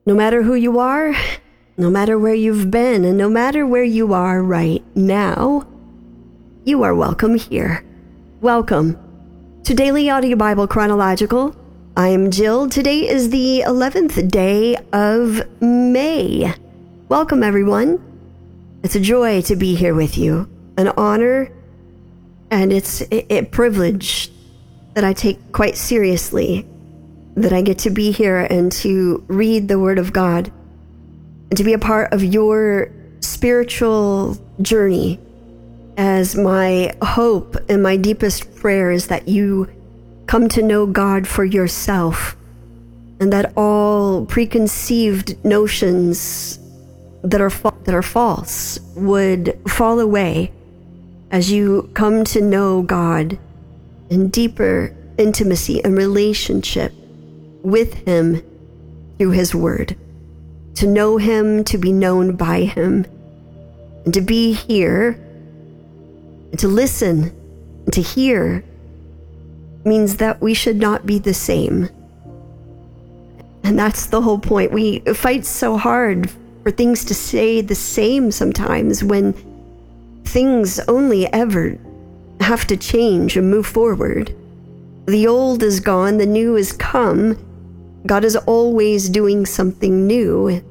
No matter who you are, no matter where you've been, and no matter where you are right now, you are welcome here. Welcome to Daily Audio Bible Chronological. I am Jill. Today is the 11th day of May. Welcome, everyone. It's a joy to be here with you, an honor, and it's a privilege that I take quite seriously, that I get to be here and to read the Word of God and to be a part of your spiritual journey, as my hope and my deepest prayer is that you come to know God for yourself, and that all preconceived notions that are false would fall away as you come to know God in deeper intimacy and relationship with Him through His Word. To know Him, to be known by Him, and to be here, and to listen, and to hear, means that we should not be the same. And that's the whole point. We fight so hard for things to stay the same sometimes, when things only ever have to change and move forward. The old is gone, the new is come. God is always doing something new.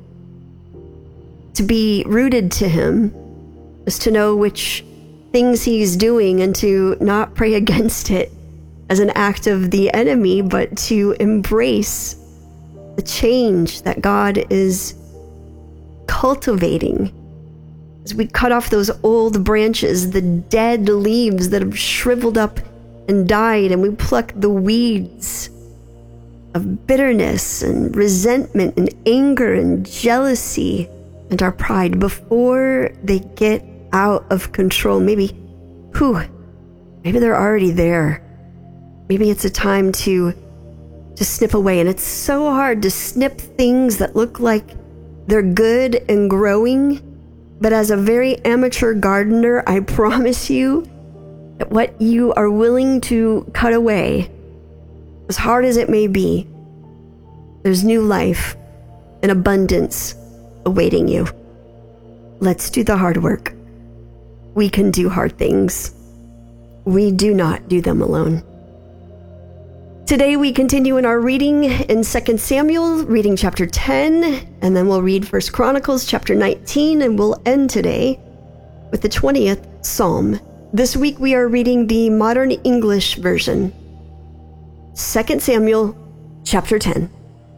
To be rooted to Him is to know which things He's doing and to not pray against it as an act of the enemy, but to embrace the change that God is cultivating. As we cut off those old branches, the dead leaves that have shriveled up and died, and we pluck the weeds of bitterness and resentment and anger and jealousy and our pride before they get out of control. Maybe they're already there. Maybe it's a time to snip away. And it's so hard to snip things that look like they're good and growing. But as a very amateur gardener, I promise you that what you are willing to cut away, as hard as it may be, there's new life and abundance awaiting you. Let's do the hard work. We can do hard things. We do not do them alone. Today we continue in our reading in 2 Samuel, reading chapter 10, and then we'll read 1 Chronicles chapter 19, and we'll end today with the 20th Psalm. This week we are reading the Modern English Version. 2 Samuel chapter 10.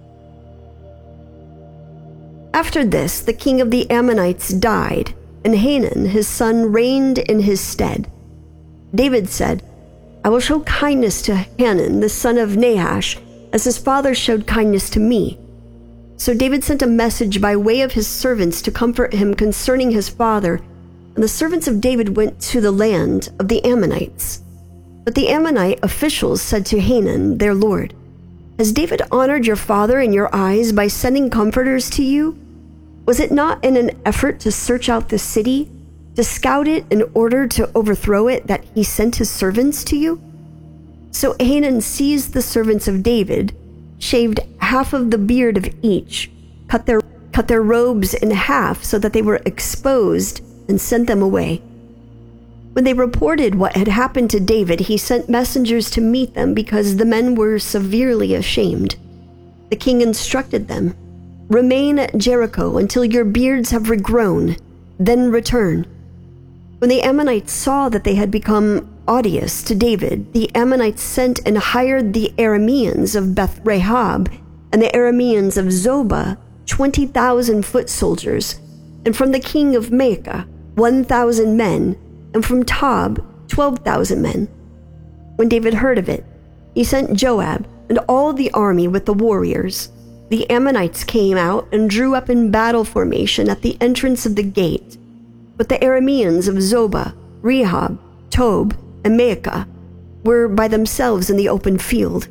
After this, the king of the Ammonites died, and Hanun his son reigned in his stead. David said, I will show kindness to Hanun, the son of Nahash, as his father showed kindness to me. So David sent a message by way of his servants to comfort him concerning his father, and the servants of David went to the land of the Ammonites. But the Ammonite officials said to Hanun, their lord, Has David honored your father in your eyes by sending comforters to you? Was it not in an effort to search out the city, to scout it in order to overthrow it, that he sent his servants to you? So Hanun seized the servants of David, shaved half of the beard of each, cut their robes in half so that they were exposed, and sent them away. When they reported what had happened to David, he sent messengers to meet them because the men were severely ashamed. The king instructed them, Remain at Jericho until your beards have regrown, then return. When the Ammonites saw that they had become odious to David, the Ammonites sent and hired the Arameans of Beth-Rahab and the Arameans of Zobah, 20,000 foot soldiers, and from the king of Maacah, 1,000 men, and from Tob, 12,000 men. When David heard of it, he sent Joab and all the army with the warriors. The Ammonites came out and drew up in battle formation at the entrance of the gate. But the Arameans of Zobah, Rehob, Tob, and Maacah were by themselves in the open field.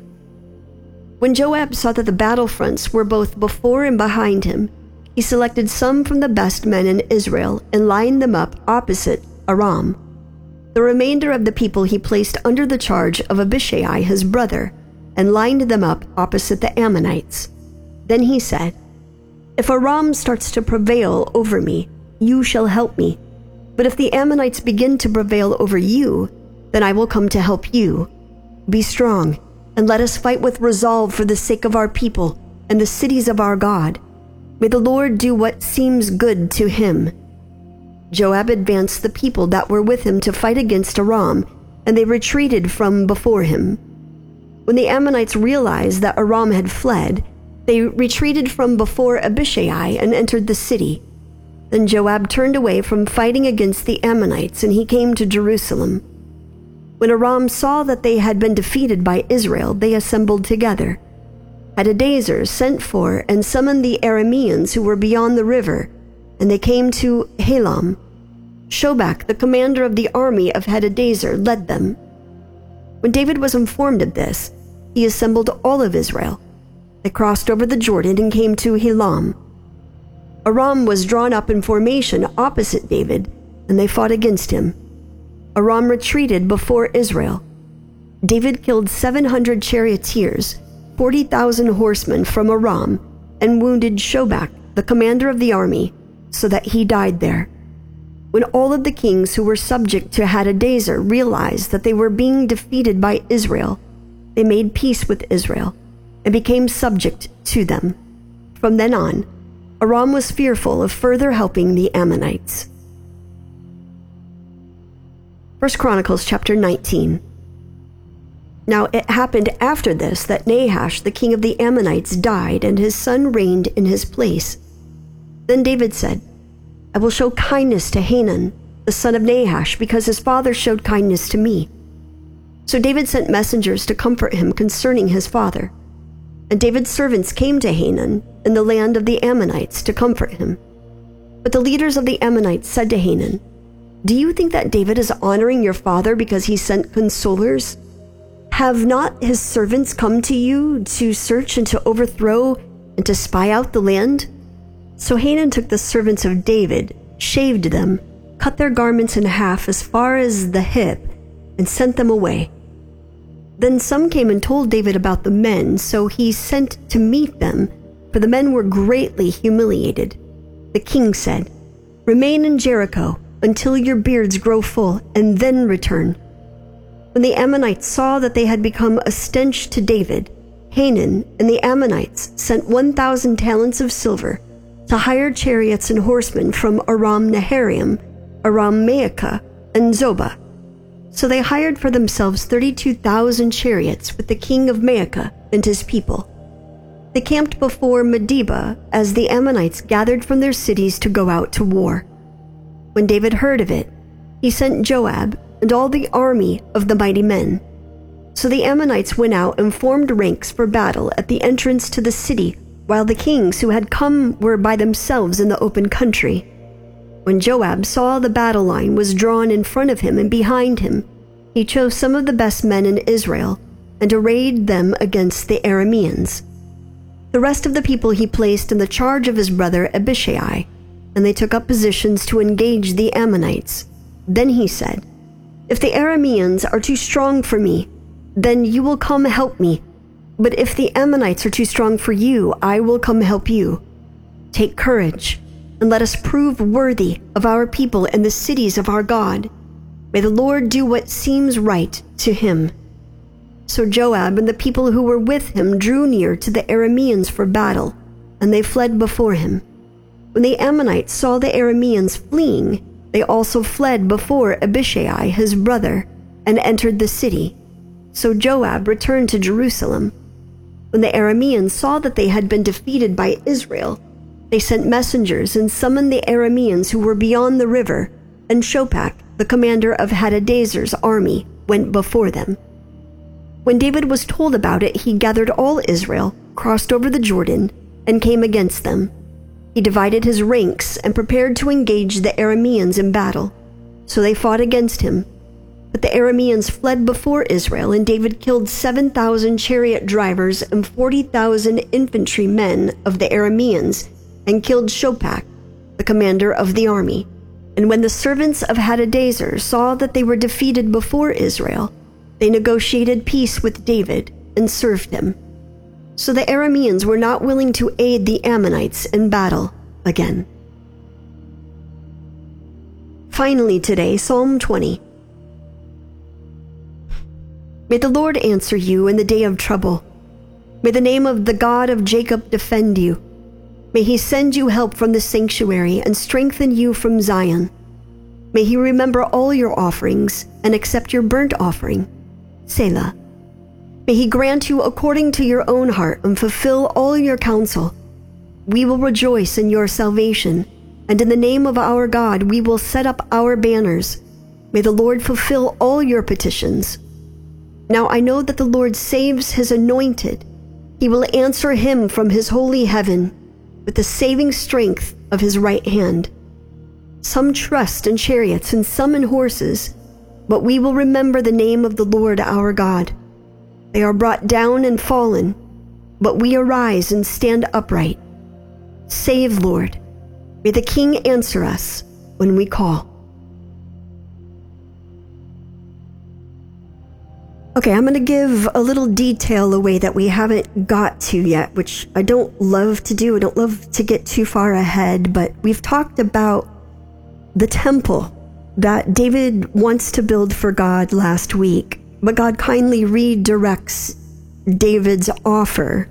When Joab saw that the battle fronts were both before and behind him, he selected some from the best men in Israel and lined them up opposite Aram. The remainder of the people he placed under the charge of Abishai his brother, and lined them up opposite the Ammonites. Then he said, If Aram starts to prevail over me, you shall help me. But if the Ammonites begin to prevail over you, then I will come to help you. Be strong, and let us fight with resolve for the sake of our people and the cities of our God. May the Lord do what seems good to him." Joab advanced the people that were with him to fight against Aram, and they retreated from before him. When the Ammonites realized that Aram had fled, they retreated from before Abishai and entered the city. Then Joab turned away from fighting against the Ammonites, and he came to Jerusalem. When Aram saw that they had been defeated by Israel, they assembled together. Hadadezer sent for and summoned the Arameans who were beyond the river, and they came to Helam. Shobak, the commander of the army of Hadadezer, led them. When David was informed of this, he assembled all of Israel. They crossed over the Jordan and came to Helam. Aram was drawn up in formation opposite David, and they fought against him. Aram retreated before Israel. David killed 700 charioteers, 40,000 horsemen from Aram, and wounded Shobak, the commander of the army, so that he died there. When all of the kings who were subject to Hadadezer realized that they were being defeated by Israel, they made peace with Israel and became subject to them. From then on, Aram was fearful of further helping the Ammonites. 1 Chronicles chapter 19. Now it happened after this that Nahash, the king of the Ammonites, died, and his son reigned in his place. Then David said, "I will show kindness to Hanun, the son of Nahash, because his father showed kindness to me." So David sent messengers to comfort him concerning his father. And David's servants came to Hanun in the land of the Ammonites to comfort him. But the leaders of the Ammonites said to Hanun, "Do you think that David is honoring your father because he sent consolers? Have not his servants come to you to search and to overthrow and to spy out the land?" So Hanun took the servants of David, shaved them, cut their garments in half as far as the hip, and sent them away. Then some came and told David about the men, so he sent to meet them, for the men were greatly humiliated. The king said, "Remain in Jericho until your beards grow full, and then return." When the Ammonites saw that they had become a stench to David, Hanun and the Ammonites sent 1,000 talents of silver to hire chariots and horsemen from Aram Naharaim, Aram Maacah, and Zobah. So they hired for themselves 32,000 chariots with the king of Maacah and his people. They camped before Medeba as the Ammonites gathered from their cities to go out to war. When David heard of it, he sent Joab and all the army of the mighty men. So the Ammonites went out and formed ranks for battle at the entrance to the city, while the kings who had come were by themselves in the open country. When Joab saw the battle line was drawn in front of him and behind him, he chose some of the best men in Israel and arrayed them against the Arameans. The rest of the people he placed in the charge of his brother Abishai, and they took up positions to engage the Ammonites. Then he said, "If the Arameans are too strong for me, then you will come help me. But if the Ammonites are too strong for you, I will come help you. Take courage, and let us prove worthy of our people and the cities of our God. May the Lord do what seems right to him." So Joab and the people who were with him drew near to the Arameans for battle, and they fled before him. When the Ammonites saw the Arameans fleeing, they also fled before Abishai his brother, and entered the city. So Joab returned to Jerusalem. When the Arameans saw that they had been defeated by Israel, they sent messengers and summoned the Arameans who were beyond the river, and Shobak, the commander of Hadadezer's army, went before them. When David was told about it, he gathered all Israel, crossed over the Jordan, and came against them. He divided his ranks and prepared to engage the Arameans in battle. So they fought against him. But the Arameans fled before Israel, and David killed 7,000 chariot drivers and 40,000 infantry men of the Arameans, and killed Shobak, the commander of the army. And when the servants of Hadadezer saw that they were defeated before Israel, they negotiated peace with David and served him. So the Arameans were not willing to aid the Ammonites in battle again. Finally today, Psalm 20. May the Lord answer you in the day of trouble. May the name of the God of Jacob defend you. May he send you help from the sanctuary and strengthen you from Zion. May he remember all your offerings and accept your burnt offering. Selah. May he grant you according to your own heart and fulfill all your counsel. We will rejoice in your salvation, and in the name of our God we will set up our banners. May the Lord fulfill all your petitions. Now I know that the Lord saves his anointed. He will answer him from his holy heaven with the saving strength of his right hand. Some trust in chariots and some in horses, but we will remember the name of the Lord our God. They are brought down and fallen, but we arise and stand upright. Save, Lord. May the King answer us when we call. Okay, I'm going to give a little detail away that we haven't got to yet, which I don't love to do. I don't love to get too far ahead, but we've talked about the temple that David wants to build for God last week, but God kindly redirects David's offer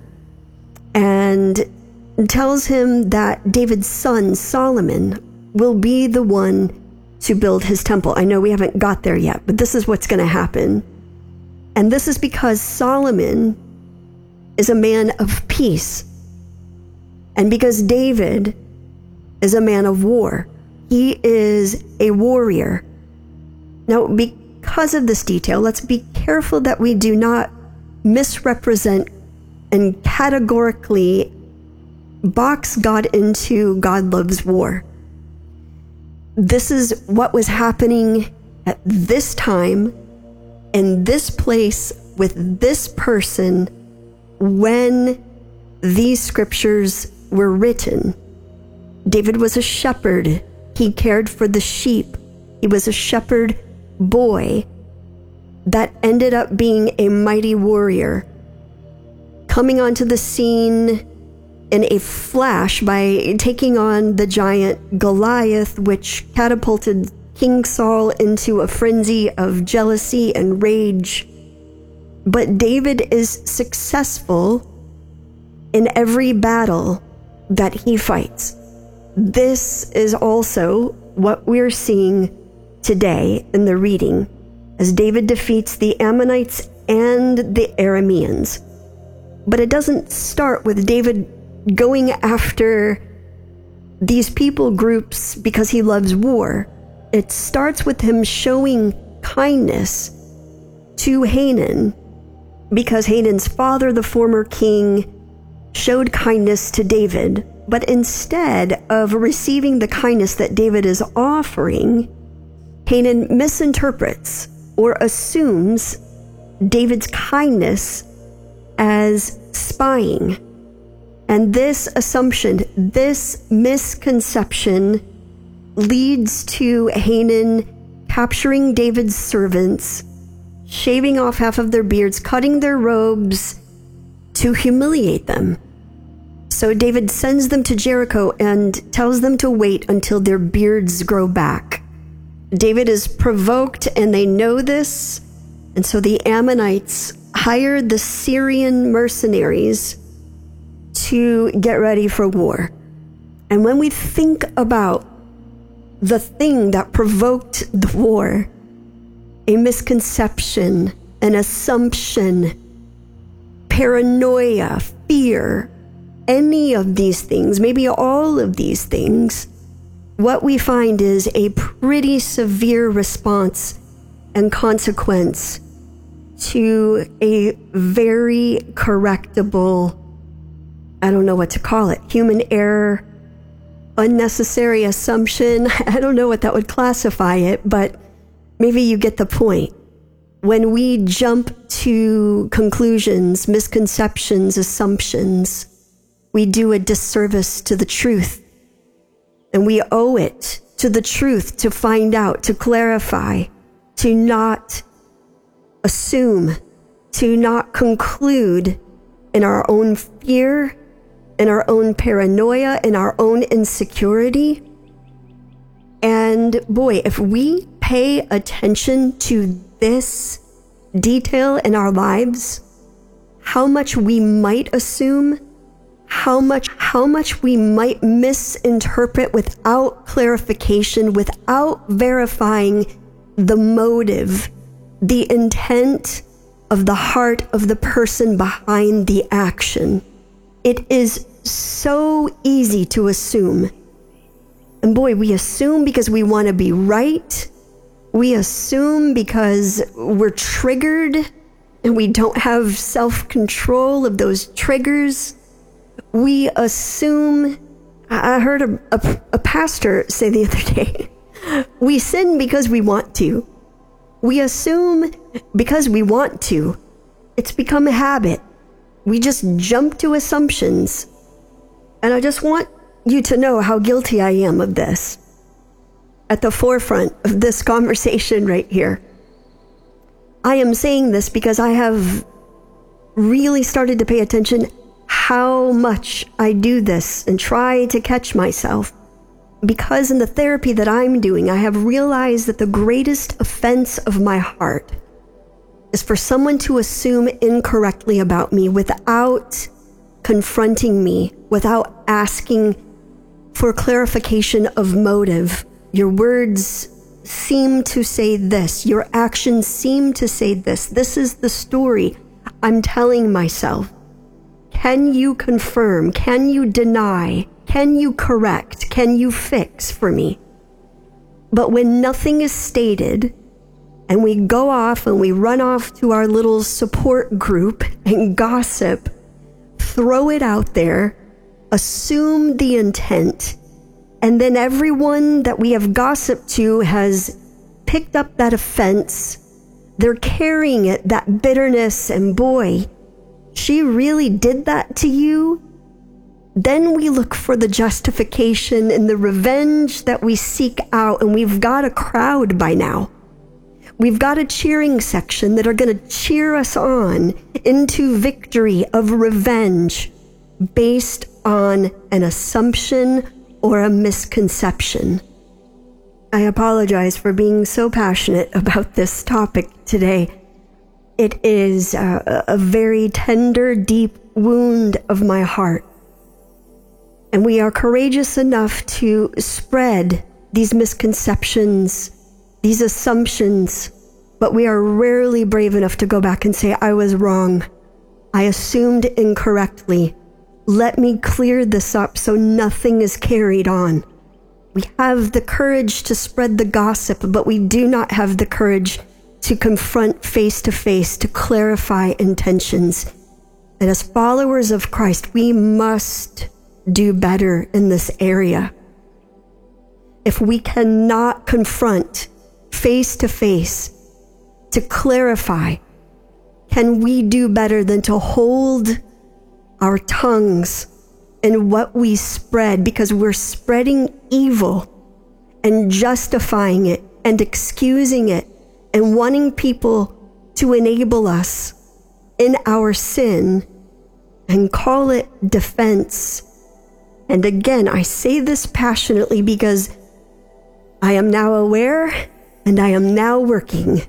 and tells him that David's son, Solomon, will be the one to build his temple. I know we haven't got there yet, but this is what's going to happen. And this is because Solomon is a man of peace. And because David is a man of war. He is a warrior. Now, because of this detail, let's be careful that we do not misrepresent and categorically box God into God loves war. This is what was happening at this time, in this place, with this person, when these scriptures were written. David was a shepherd. He cared for the sheep. He was a shepherd boy that ended up being a mighty warrior, coming onto the scene in a flash by taking on the giant Goliath, which catapulted King Saul into a frenzy of jealousy and rage. But David is successful in every battle that he fights. This is also what we're seeing today in the reading, as David defeats the Ammonites and the Arameans. But it doesn't start with David going after these people groups because he loves war. It starts with him showing kindness to Hanun, because Hanun's father, the former king, showed kindness to David. But instead of receiving the kindness that David is offering, Hanun misinterprets or assumes David's kindness as spying. And this assumption, this misconception, leads to Hanun capturing David's servants, shaving off half of their beards, cutting their robes to humiliate them. So David sends them to Jericho and tells them to wait until their beards grow back. David is provoked, and they know this, and so the Ammonites hired the Syrian mercenaries to get ready for war. And when we think about the thing that provoked the war, a misconception, an assumption, paranoia, fear, any of these things, maybe all of these things, what we find is a pretty severe response and consequence to a very correctable, I don't know what to call it, human error, unnecessary assumption. I don't know what that would classify it, but maybe you get the point. When we jump to conclusions, misconceptions, assumptions, we do a disservice to the truth. And we owe it to the truth to find out, to clarify, to not assume, to not conclude in our own fear, in our own paranoia, in our own insecurity. And boy, if we pay attention to this detail in our lives, how much we might assume, how much we might misinterpret without clarification, without verifying the motive, the intent of the heart of the person behind the action. It is so easy to assume. And boy, we assume because we want to be right. We assume because we're triggered and we don't have self-control of those triggers. We assume, I heard a pastor say the other day, we sin because we want to. We assume because we want to. It's become a habit. We just jump to assumptions. And I just want you to know how guilty I am of this. At the forefront of this conversation right here. I am saying this because I have really started to pay attention how much I do this and try to catch myself. Because in the therapy that I'm doing, I have realized that the greatest offense of my heart is for someone to assume incorrectly about me without confronting me, without asking for clarification of motive. Your words seem to say this. Your actions seem to say this. This is the story I'm telling myself. Can you confirm? Can you deny? Can you correct? Can you fix for me? But when nothing is stated, and we go off and we run off to our little support group and gossip, throw it out there, assume the intent, and then everyone that we have gossiped to has picked up that offense. They're carrying it, that bitterness, and boy, she really did that to you. Then we look for the justification and the revenge that we seek out, and we've got a crowd by now. We've got a cheering section that are going to cheer us on into victory of revenge based on an assumption or a misconception. I apologize for being so passionate about this topic today. It is a very tender, deep wound of my heart. And we are courageous enough to spread these misconceptions, these assumptions, but we are rarely brave enough to go back and say, I was wrong. I assumed incorrectly. Let me clear this up so nothing is carried on. We have the courage to spread the gossip, but we do not have the courage to confront face to face, to clarify intentions. And as followers of Christ, we must do better in this area. If we cannot confront face to face to clarify, can we do better than to hold our tongues in what we spread, because we're spreading evil and justifying it and excusing it and wanting people to enable us in our sin and call it defense. And again, I say this passionately because I am now aware and I am now working.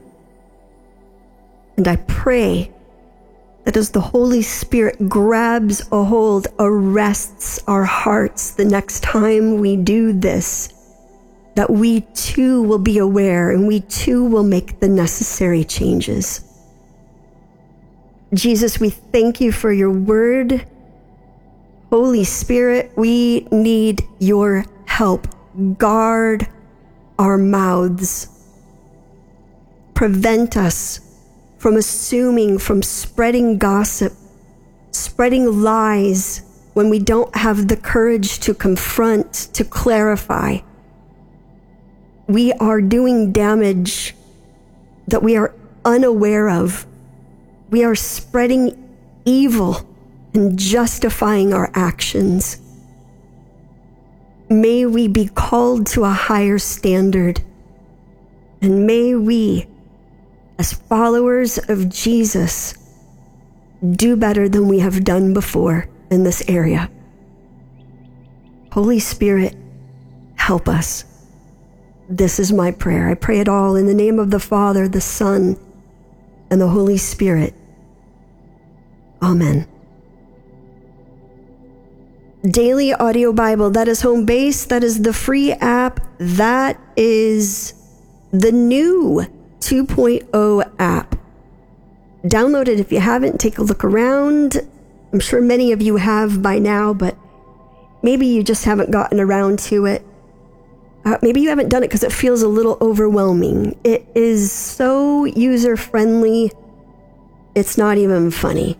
And I pray that as the Holy Spirit grabs a hold, arrests our hearts the next time we do this, that we too will be aware and we too will make the necessary changes. Jesus, we thank you for your word. Holy Spirit, we need your help. Guard our mouths. Prevent us from assuming, from spreading gossip, spreading lies when we don't have the courage to confront, to clarify. We are doing damage that we are unaware of. We are spreading evil and justifying our actions. May we be called to a higher standard, and may we, as followers of Jesus, do better than we have done before in this area. Holy Spirit, help us. This is my prayer. I pray it all in the name of the Father, the Son, and the Holy Spirit. Amen. Daily Audio Bible, that is home base. That is the free app. That is the new 2.0 app. Download it if you haven't. Take a look around. I'm sure many of you have by now, but maybe you just haven't gotten around to it. Maybe you haven't done it because it feels a little overwhelming. It is so user-friendly, it's not even funny.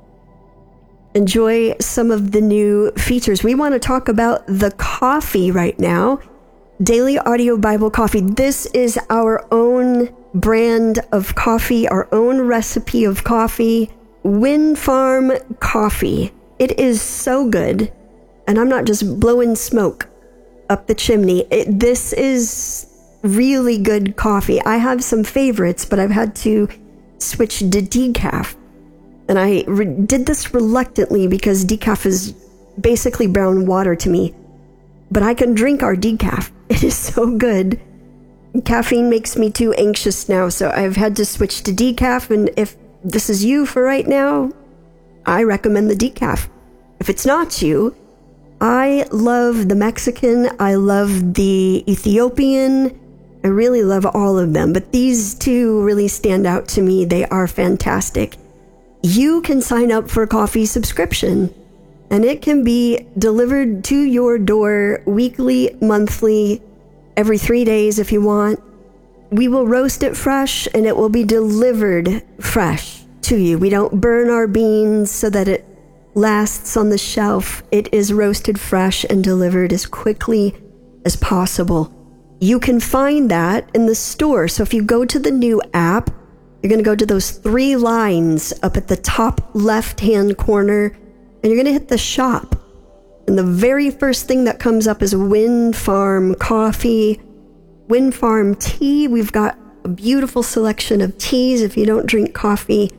Enjoy some of the new features. We want to talk about the coffee right now. Daily Audio Bible Coffee. This is our own brand of coffee, our own recipe of coffee. Wind Farm Coffee. It is so good. And I'm not just blowing smoke up the chimney. This is really good coffee. I have some favorites, but I've had to switch to decaf. And I did this reluctantly because decaf is basically brown water to me. But I can drink our decaf. It is so good. Caffeine makes me too anxious now, so I've had to switch to decaf. And if this is you for right now, I recommend the decaf. If it's not you, I love the Mexican. I love the Ethiopian. I really love all of them. But these two really stand out to me. They are fantastic. You can sign up for a coffee subscription, and it can be delivered to your door weekly, monthly, every 3 days if you want. We will roast it fresh, and it will be delivered fresh to you. We don't burn our beans so that it lasts on the shelf. It is roasted fresh and delivered as quickly as possible. You can find that in the store. So if you go to the new app, you're going to go to those 3 lines up at the top left-hand corner, and you're going to hit the shop. And the very first thing that comes up is Wind Farm Coffee, Wind Farm Tea. We've got a beautiful selection of teas. If you don't drink coffee,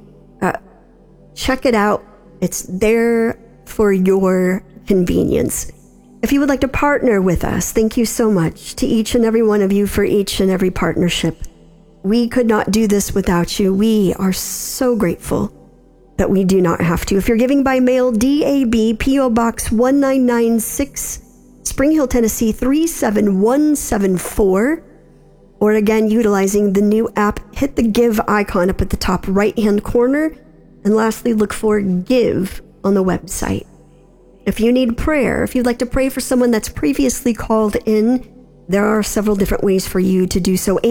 check it out. It's there for your convenience. If you would like to partner with us, thank you so much to each and every one of you for each and every partnership. We could not do this without you. We are so grateful that we do not have to. If you're giving by mail, DAB, P.O. Box 1996, Spring Hill, Tennessee 37174. Or again, utilizing the new app, hit the Give icon up at the top right-hand corner. And lastly, look for Give on the website. If you need prayer, if you'd like to pray for someone that's previously called in, there are several different ways for you to do so.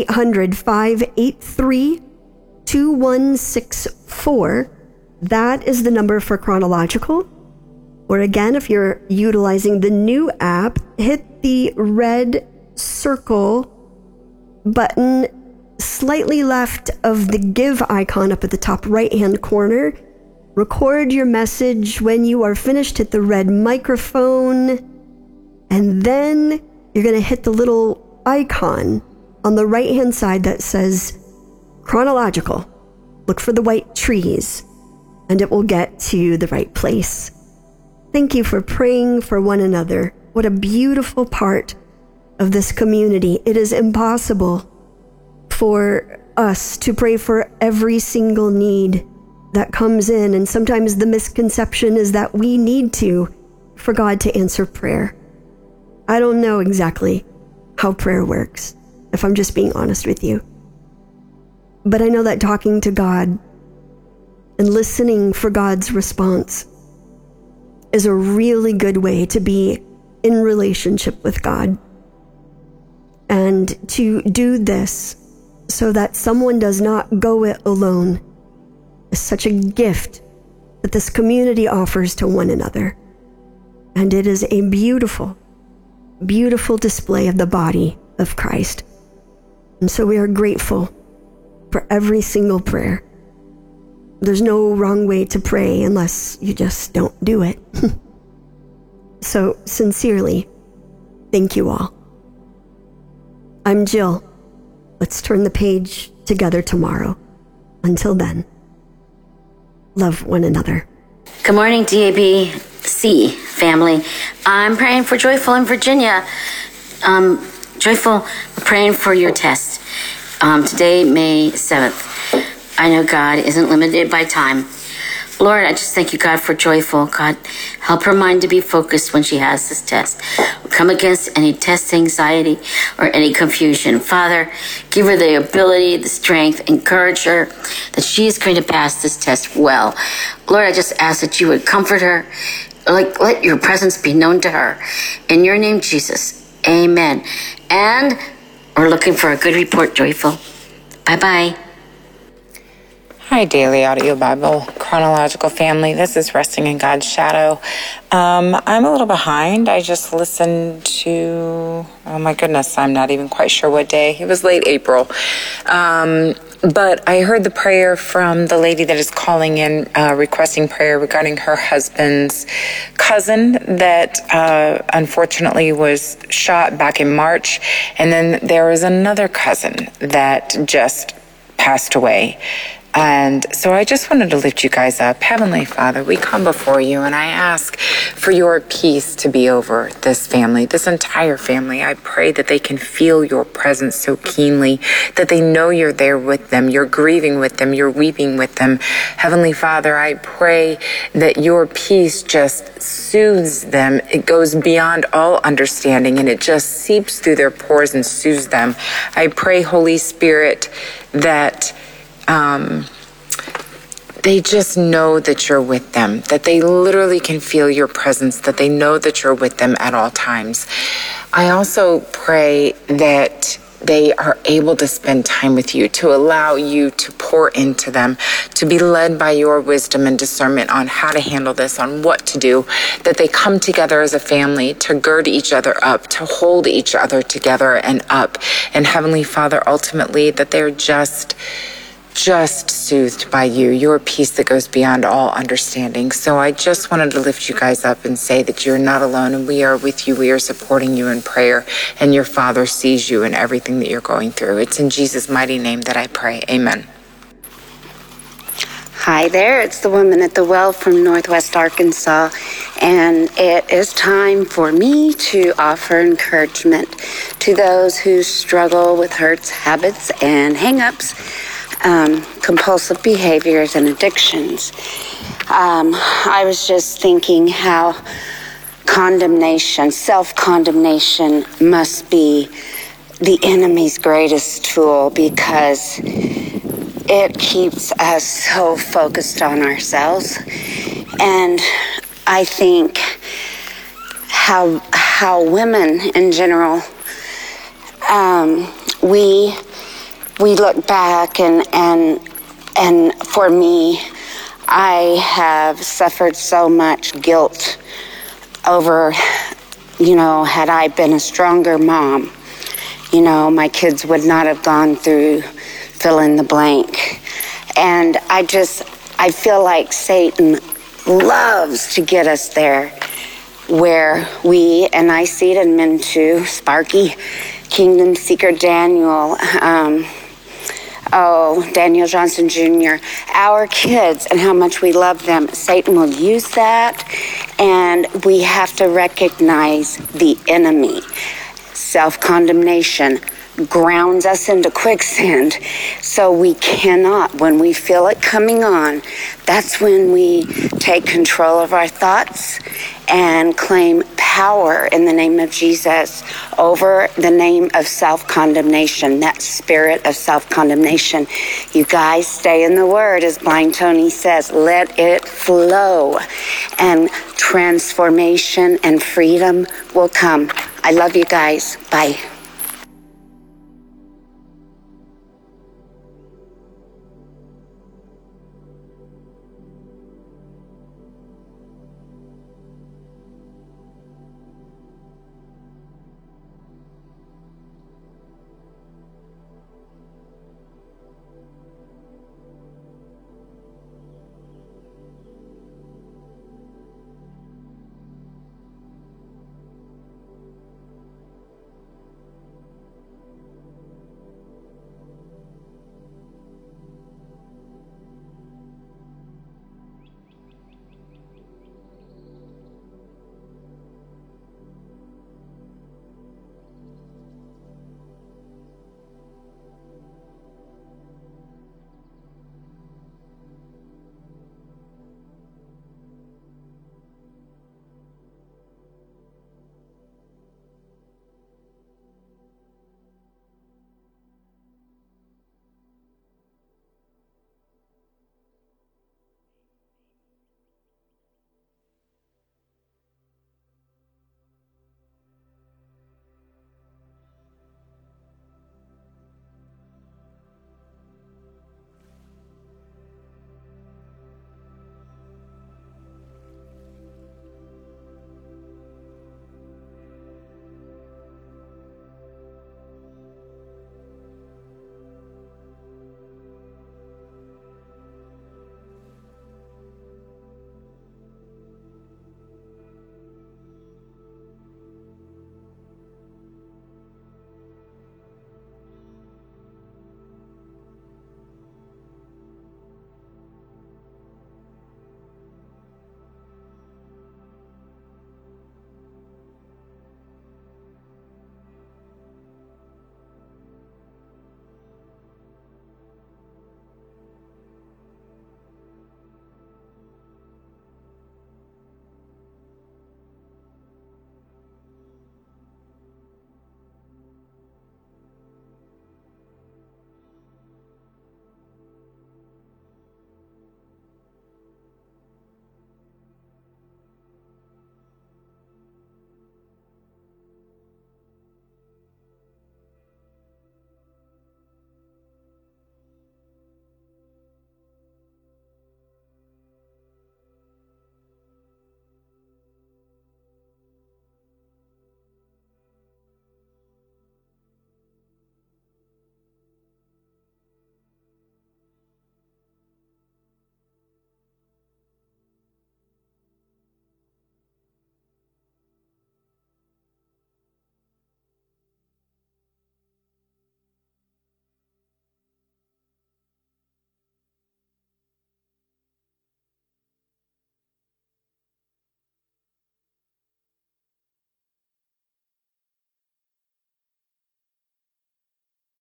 800-583-2164. That is the number for Chronological. Or again, if you're utilizing the new app, hit the red circle button slightly left of the Give icon up at the top right-hand corner. Record your message. When you are finished, hit the red microphone, and then you're going to hit the little icon on the right-hand side that says Chronological. Look for the white trees, and it will get to the right place. Thank you for praying for one another. What a beautiful part of this community. It is impossible for us to pray for every single need that comes in, and sometimes the misconception is that we need to for God to answer prayer. I don't know exactly how prayer works, if I'm just being honest with you. But I know that talking to God and listening for God's response is a really good way to be in relationship with God. And to do this so that someone does not go it alone is such a gift that this community offers to one another. And it is a beautiful, beautiful display of the body of Christ. And so we are grateful for every single prayer. There's no wrong way to pray unless you just don't do it. So sincerely, thank you all. I'm Jill. Let's turn the page together tomorrow. Until then. love one another. Good morning, DABC family. I'm praying for Joyful in Virginia. Joyful, we're praying for your test. Today, May 7th. I know God isn't limited by time. Lord, I just thank you, God, for Joyful. God, help her mind to be focused when she has this test. Come against any test anxiety or any confusion. Father, give her the ability, the strength, encourage her that she is going to pass this test well. Lord, I just ask that you would comfort her. Let your presence be known to her. In your name, Jesus, amen. And we're looking for a good report, Joyful. Bye-bye. Hi, Daily Audio Bible Chronological family. This is Resting in God's Shadow. I'm a little behind. I just listened to, oh my goodness, I'm not even quite sure what day. It was late April. But I heard the prayer from the lady that is calling in, requesting prayer regarding her husband's cousin that unfortunately was shot back in March. And then there was another cousin that just passed away. And so I just wanted to lift you guys up. Heavenly Father, we come before you and I ask for your peace to be over this family, this entire family. I pray that they can feel your presence so keenly, that they know you're there with them, you're grieving with them, you're weeping with them. Heavenly Father, I pray that your peace just soothes them. It goes beyond all understanding and it just seeps through their pores and soothes them. I pray, Holy Spirit, that they just know that you're with them, that they literally can feel your presence, that they know that you're with them at all times. I also pray that they are able to spend time with you, to allow you to pour into them, to be led by your wisdom and discernment on how to handle this, on what to do, that they come together as a family to gird each other up, to hold each other together and up. And Heavenly Father, ultimately, that they're just soothed by you, your peace that goes beyond all understanding. So I just wanted to lift you guys up and say that you're not alone and we are with you. We are supporting you in prayer and your Father sees you in everything that you're going through. It's in Jesus' mighty name that I pray. Amen. Hi there, it's the woman at the well from Northwest Arkansas, and it is time for me to offer encouragement to those who struggle with hurts, habits, and hang-ups, compulsive behaviors, and addictions. I was just thinking how self-condemnation must be the enemy's greatest tool because it keeps us so focused on ourselves. And I think how women in general, we look back and for me, I have suffered so much guilt over, had I been a stronger mom, my kids would not have gone through fill in the blank. And I feel like Satan loves to get us there where and I see it in men too, Sparky, Kingdom Seeker Daniel, Daniel Johnson Jr., our kids and how much we love them. Satan will use that, and we have to recognize the enemy. Self-condemnation grounds us into quicksand, so we cannot, when we feel it coming on, that's when we take control of our thoughts and claim power in the name of Jesus over the name of self-condemnation, that spirit of self-condemnation. You guys stay in the Word, as Blind Tony says, let it flow, and transformation and freedom will come. I love you guys. Bye.